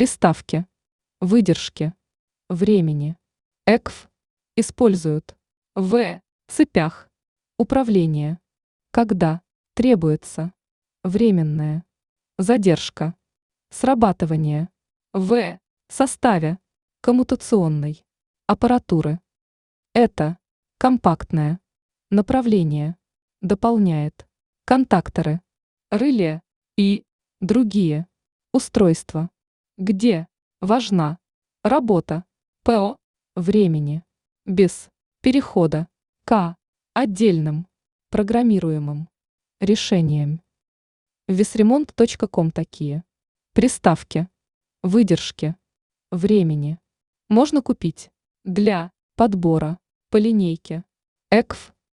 Приставки. Выдержки. Времени. ЭКФ. Используют. В. Цепях. Управление. Когда. Требуется. Временное. Задержка. Срабатывание. В. Составе. Коммутационной. Аппаратуры. Это. Компактное. Направление. Дополняет. Контакторы. Реле. И. Другие. Устройства. Где. Важна. Работа. ПО. Времени. Без. Перехода. К. Отдельным. Программируемым. Решением. Весремонт.ком такие. Приставки. Выдержки. Времени. Можно купить. Для подбора. По линейке. ЭКФ.